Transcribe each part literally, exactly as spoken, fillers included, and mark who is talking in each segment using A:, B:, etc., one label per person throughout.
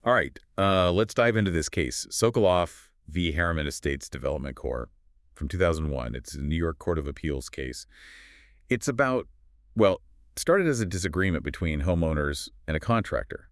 A: All right, uh, let's dive into this case. Sokolov v. Harriman Estates Development Corp from two thousand one. It's a New York Court of Appeals case. It's about, well, it started as a disagreement between homeowners and a contractor.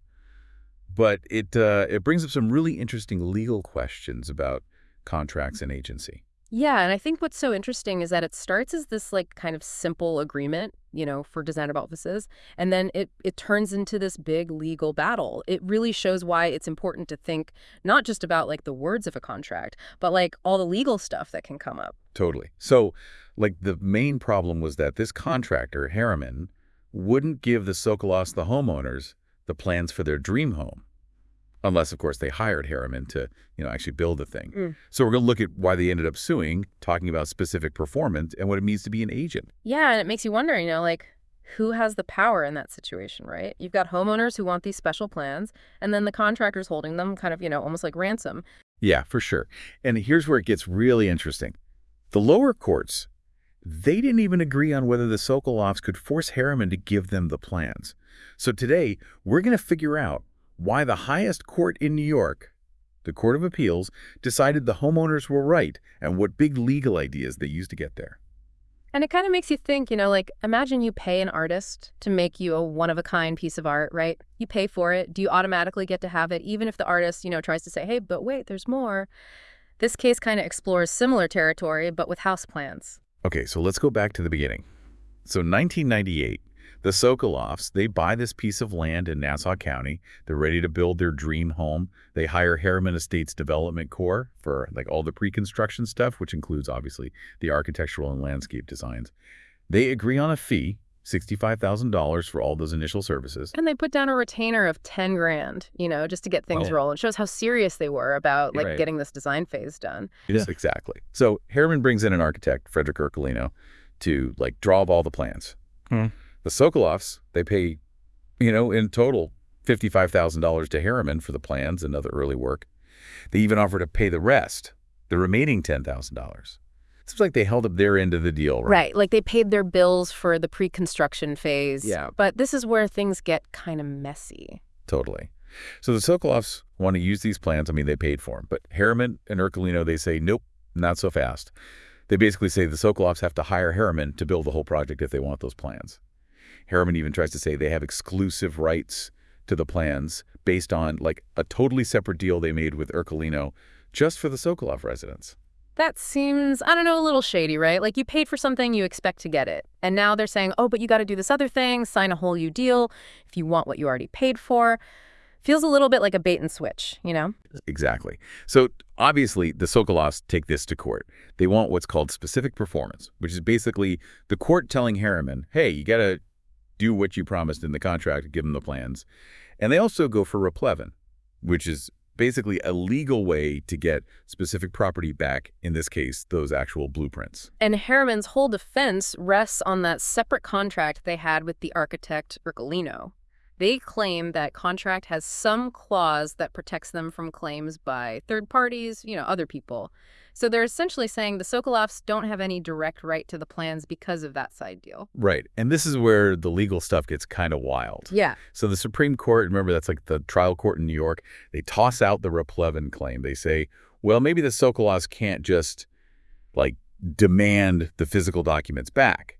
A: But it, uh, it brings up some really interesting legal questions about contracts and agency.
B: Yeah, and I think what's so interesting is that it starts as this like kind of simple agreement, you know, for designer offices, and then it it turns into this big legal battle. It really shows why it's important to think not just about like the words of a contract, but like all the legal stuff that can come up.
A: Totally. So, like, the main problem was that this contractor, Harriman, wouldn't give the Sokolovs, the homeowners, the plans for their dream home. Unless, of course, they hired Harriman to, you know, actually build the thing.
B: Mm.
A: So we're going to look at why they ended up suing, talking about specific performance and what it means to be an agent.
B: Yeah, and it makes you wonder, you know, like who has the power in that situation, right? You've got homeowners who want these special plans, and then the contractors holding them kind of, you know, almost like ransom.
A: Yeah, for sure. And here's where it gets really interesting. The lower courts, they didn't even agree on whether the Sokolovs could force Harriman to give them the plans. So today, we're going to figure out why the highest court in New York, the Court of Appeals, decided the homeowners were right and what big legal ideas they used to get there.
B: And it kind of makes you think, you know, like imagine you pay an artist to make you a one-of-a-kind piece of art, right? You pay for it. Do you automatically get to have it, even if the artist, you know, tries to say, hey, but wait, there's more? This case kind of explores similar territory, but with house plans.
A: Okay, so let's go back to the beginning. So nineteen ninety-eight, the Sokolovs, they buy this piece of land in Nassau County. They're ready to build their dream home. They hire Harriman Estates Development Corp for like all the pre-construction stuff, which includes obviously the architectural and landscape designs. They agree on a fee, sixty-five thousand dollars for all those initial services.
B: And they put down a retainer of ten grand, you know, just to get things
A: Well,
B: rolling. It shows how serious they were about like
A: right.
B: getting this design phase done.
A: Yes, exactly. So Harriman brings in an architect, Frederick Ercolino, to like draw up all the plans.
C: Hmm.
A: The Sokolovs, they pay, you know, in total fifty-five thousand dollars to Harriman for the plans and other early work. They even offer to pay the rest, the remaining ten thousand dollars. Seems like they held up their end of the deal, right?
B: Right. Like they paid their bills for the pre-construction phase.
A: Yeah.
B: But this is where things get kind of messy.
A: Totally. So the Sokolovs want to use these plans. I mean, they paid for them. But Harriman and Ercolino, they say, nope, not so fast. They basically say the Sokolovs have to hire Harriman to build the whole project if they want those plans. Harriman even tries to say they have exclusive rights to the plans based on like a totally separate deal they made with Ercolino just for the Sokolov residents.
B: That seems, I don't know, a little shady, right? Like you paid for something, you expect to get it. And now they're saying, oh, but you got to do this other thing, sign a whole new deal if you want what you already paid for. Feels a little bit like a bait and switch, you know?
A: Exactly. So obviously the Sokolovs take this to court. They want what's called specific performance, which is basically the court telling Harriman, hey, you got to do what you promised in the contract, give them the plans. And they also go for replevin, which is basically a legal way to get specific property back, in this case, those actual blueprints.
B: And Harriman's whole defense rests on that separate contract they had with the architect Ercolino. They claim that contract has some clause that protects them from claims by third parties, you know, other people. So they're essentially saying the Sokolovs don't have any direct right to the plans because of that side deal.
A: Right. And this is where the legal stuff gets kind of wild.
B: Yeah.
A: So the Supreme Court, remember that's like the trial court in New York, they toss out the replevin claim. They say, well, maybe the Sokolovs can't just like demand the physical documents back.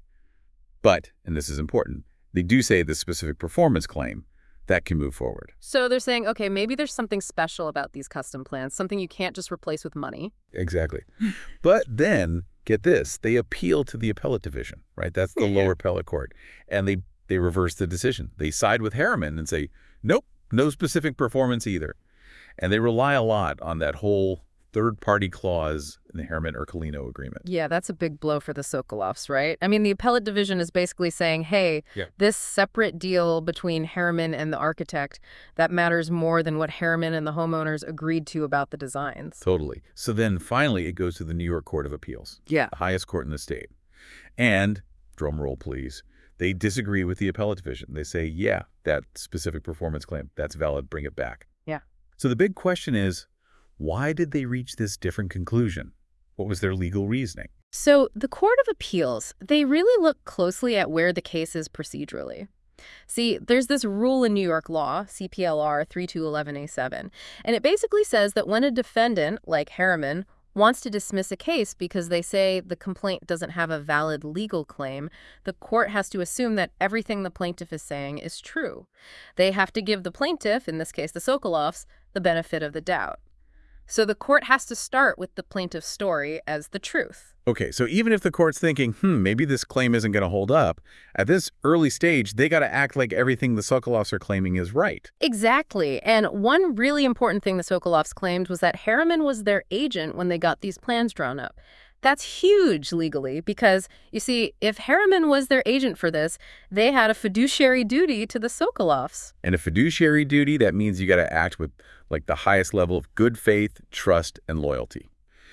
A: But, and this is important, they do say the specific performance claim that can move forward.
B: So they're saying, okay, maybe there's something special about these custom plans, something you can't just replace with money.
A: Exactly. But then, get this, they appeal to the appellate division, right? That's the lower appellate court. And they, they reverse the decision. They side with Harriman and say, nope, no specific performance either. And they rely a lot on that whole third-party clause in the Harriman-Ercolino agreement.
B: Yeah, that's a big blow for the Sokolovs, right? I mean, the appellate division is basically saying, hey,
A: Yeah.
B: this separate deal between Harriman and the architect, that matters more than what Harriman and the homeowners agreed to about the designs.
A: Totally. So then finally it goes to the New York Court of Appeals,
B: Yeah.
A: the highest court in the state. And, drum roll please, they disagree with the appellate division. They say, yeah, that specific performance claim, that's valid, bring it back.
B: Yeah.
A: So the big question is, why did they reach this different conclusion? What was their legal reasoning?
B: So the Court of Appeals, they really look closely at where the case is procedurally. See, there's this rule in New York law, C P L R thirty-two eleven A seven, and it basically says that when a defendant, like Harriman, wants to dismiss a case because they say the complaint doesn't have a valid legal claim, the court has to assume that everything the plaintiff is saying is true. They have to give the plaintiff, in this case the Sokolovs, the benefit of the doubt. So the court has to start with the plaintiff's story as the truth.
A: Okay, so even if the court's thinking, hmm, maybe this claim isn't going to hold up, at this early stage, they got to act like everything the Sokolovs are claiming is right.
B: Exactly. And one really important thing the Sokolovs claimed was that Harriman was their agent when they got these plans drawn up. That's huge legally because, you see, if Harriman was their agent for this, they had a fiduciary duty to the Sokolovs.
A: And a fiduciary duty, that means you got to act with like the highest level of good faith, trust, and loyalty.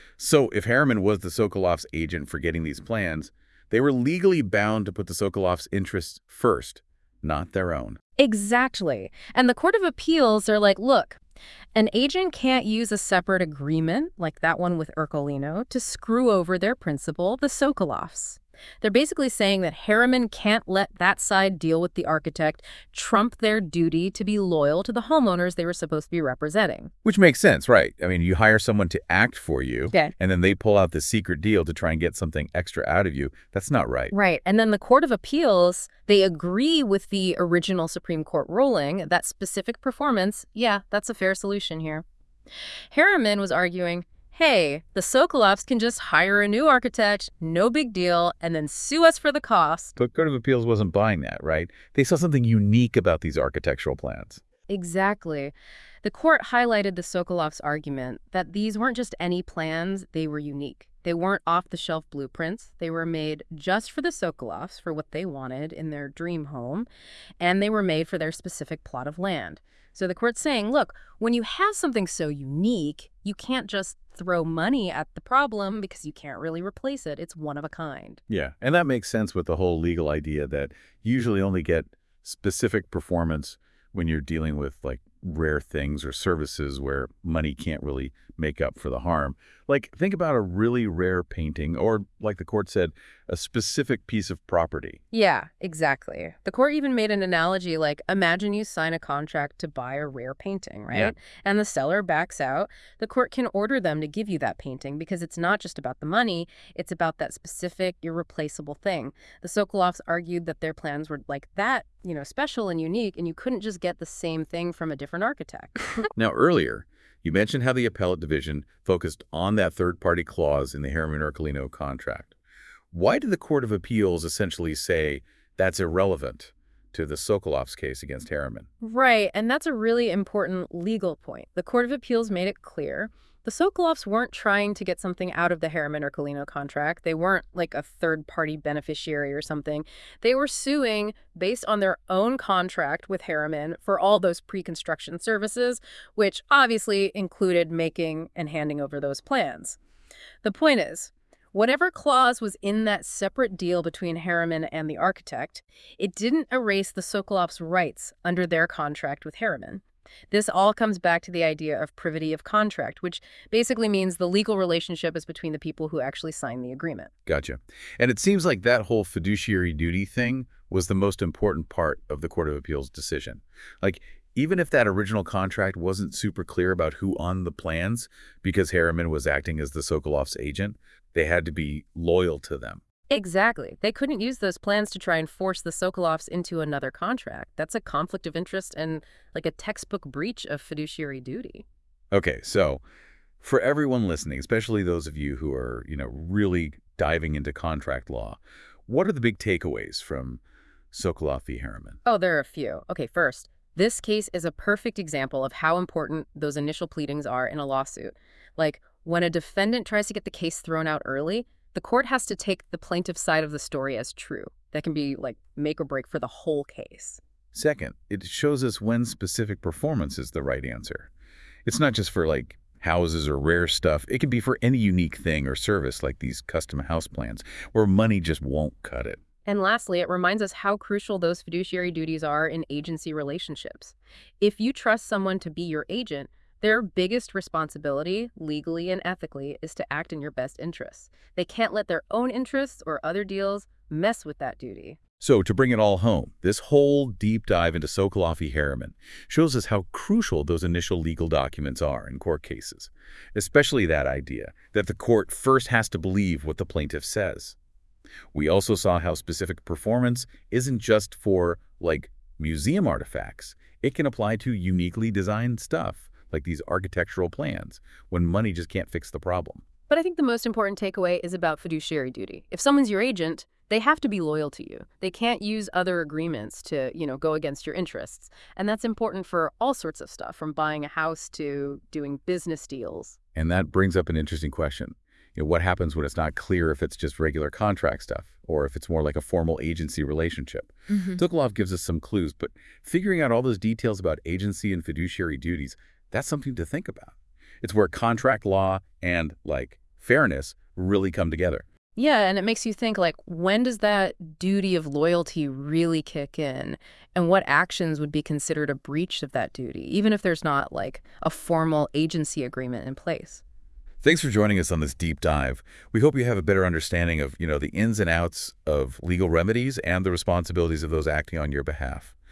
A: So if Harriman was the Sokolovs' agent for getting these plans, they were legally bound to put the Sokolovs' interests first, not their own.
B: Exactly. And the Court of Appeals are like, look, an agent can't use a separate agreement, like that one with Ercolino, to screw over their principal, the Sokolovs. They're basically saying that Harriman can't let that side deal with the architect trump their duty to be loyal to the homeowners they were supposed to be representing.
A: Which makes sense, right? I mean, you hire someone to act for you,
B: Yeah.
A: and then they pull out the secret deal to try and get something extra out of you. That's not right.
B: Right. And then the Court of Appeals, they agree with the original Supreme Court ruling that specific performance, yeah, that's a fair solution here. Harriman was arguing, hey, the Sokolovs can just hire a new architect, no big deal, and then sue us for the cost.
A: But Court of Appeals wasn't buying that, right? They saw something unique about these architectural plans.
B: Exactly. The court highlighted the Sokolovs' argument that these weren't just any plans, they were unique. They weren't off-the-shelf blueprints. They were made just for the Sokolovs, for what they wanted in their dream home, and they were made for their specific plot of land. So the court's saying, look, when you have something so unique, you can't just throw money at the problem because you can't really replace it. It's one of a kind.
A: Yeah, and that makes sense with the whole legal idea that you usually only get specific performance when you're dealing with like rare things or services where money can't really make up for the harm. Like, think about a really rare painting or, like the court said, a specific piece of property.
B: Yeah, exactly. The court even made an analogy like, imagine you sign a contract to buy a rare painting, right?
A: Yeah.
B: And the seller backs out. The court can order them to give you that painting because it's not just about the money, it's about that specific, irreplaceable thing. The Sokolovs argued that their plans were like that, you know, special and unique, and you couldn't just get the same thing from a different architect.
A: Now, earlier, you mentioned how the appellate division focused on that third-party clause in the Harriman-Ercolino contract. Why did the Court of Appeals essentially say that's irrelevant to the Sokolovs case against Harriman?
B: Right, and that's a really important legal point. The Court of Appeals made it clear the Sokolovs weren't trying to get something out of the Harriman-Ercolino contract. They weren't like a third-party beneficiary or something. They were suing based on their own contract with Harriman for all those pre-construction services, which obviously included making and handing over those plans. The point is, whatever clause was in that separate deal between Harriman and the architect, it didn't erase the Sokolovs' rights under their contract with Harriman. This all comes back to the idea of privity of contract, which basically means the legal relationship is between the people who actually signed the agreement.
A: Gotcha. And it seems like that whole fiduciary duty thing was the most important part of the Court of Appeals decision. Like, even if that original contract wasn't super clear about who owned the plans, because Harriman was acting as the Sokolovs' agent, they had to be loyal to them.
B: Exactly. They couldn't use those plans to try and force the Sokolovs into another contract. That's a conflict of interest and like a textbook breach of fiduciary duty.
A: Okay, so for everyone listening, especially those of you who are, you know, really diving into contract law, what are the big takeaways from Sokolov v. Harriman?
B: Oh, there are a few. Okay, first, this case is a perfect example of how important those initial pleadings are in a lawsuit. Like, when a defendant tries to get the case thrown out early, the court has to take the plaintiff's side of the story as true. That can be like make or break for the whole case.
A: Second, it shows us when specific performance is the right answer. It's not just for like houses or rare stuff. It can be for any unique thing or service like these custom house plans where money just won't cut it.
B: And lastly, it reminds us how crucial those fiduciary duties are in agency relationships. If you trust someone to be your agent, their biggest responsibility, legally and ethically, is to act in your best interests. They can't let their own interests or other deals mess with that duty.
A: So to bring it all home, this whole deep dive into Sokoloff v. Harriman shows us how crucial those initial legal documents are in court cases, especially that idea that the court first has to believe what the plaintiff says. We also saw how specific performance isn't just for, like, museum artifacts. It can apply to uniquely designed stuff, like these architectural plans, when money just can't fix the problem.
B: But I think the most important takeaway is about fiduciary duty. If someone's your agent, they have to be loyal to you. They can't use other agreements to, you know, go against your interests. And that's important for all sorts of stuff, from buying a house to doing business deals.
A: And that brings up an interesting question. You know, what happens when it's not clear if it's just regular contract stuff or if it's more like a formal agency relationship?
B: Mm-hmm.
A: Sokoloff gives us some clues, but figuring out all those details about agency and fiduciary duties, that's something to think about. It's where contract law and, like, fairness really come together.
B: Yeah, and it makes you think, like, when does that duty of loyalty really kick in? And what actions would be considered a breach of that duty, even if there's not, like, a formal agency agreement in place?
A: Thanks for joining us on this deep dive. We hope you have a better understanding of, you know, the ins and outs of legal remedies and the responsibilities of those acting on your behalf.